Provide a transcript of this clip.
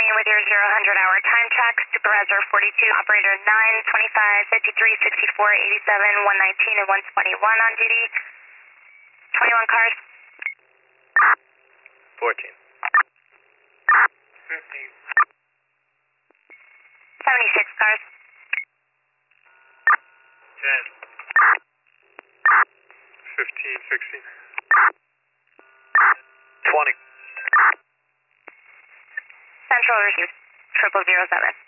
with your 0-100-hour time check. Supervisor 42, operator 9, 25, 53, 64, 87, 119, and 121 on duty. 21 cars. 14. 15. 76 cars. 10. 15, 16. 20. Central received. 0007.